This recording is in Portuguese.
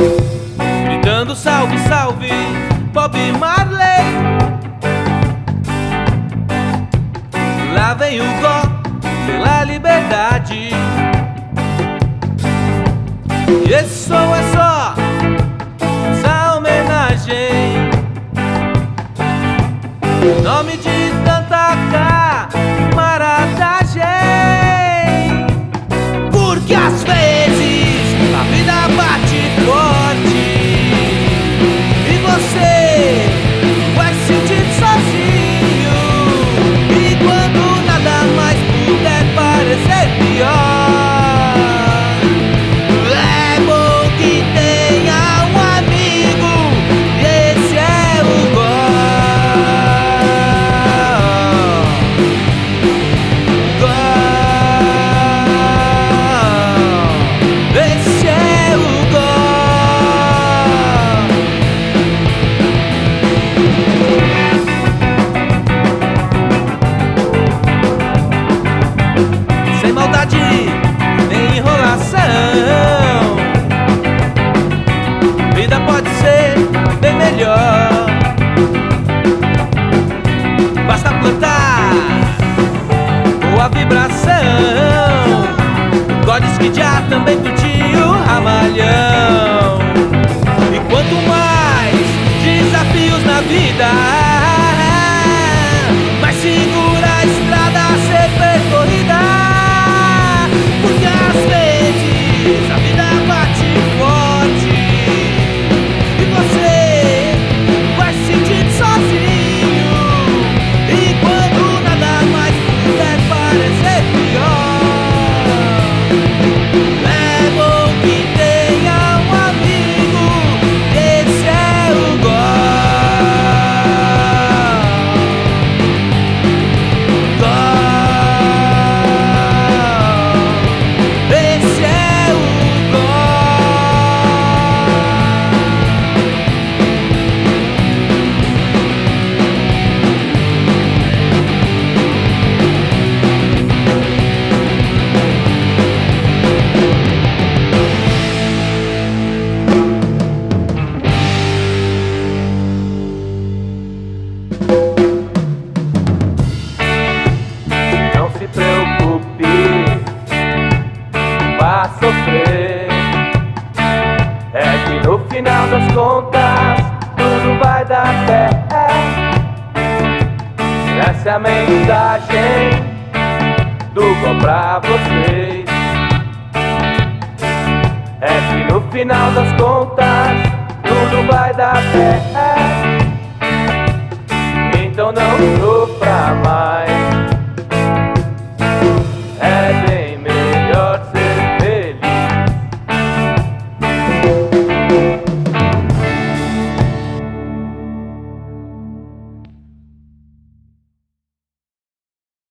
gritando salve, salve, Bob Marley. Lá vem o gó pela liberdade. E esse som é só essa homenagem em nome de tanta camaradagem. Porque às vezes a vida bate forte e você vai se sentir sozinho. E quando nada mais puder parecer pior, é bom que tenha um amigo, e esse é o gó. Esse é o gó. Sem maldade nem enrolação, vida pode ser bem melhor. Basta plantar boa vibração. God Skid também curtiu o ramalhão. E quanto mais desafios na vida, mais segura a estrada a ser percorrida. Porque às vezes a vida bate forte e você vai se sentir sozinho. E quando nada mais puder parecer pior, é bom que tenha um amigo, esse é o gó. Esse é o gó. Não se preocupe, vá sofrer. É que no final das contas tudo vai dar certo. Essa é a mensagem do gó pra vocês. É que no final das contas tudo vai dar certo. Então não sofra mais.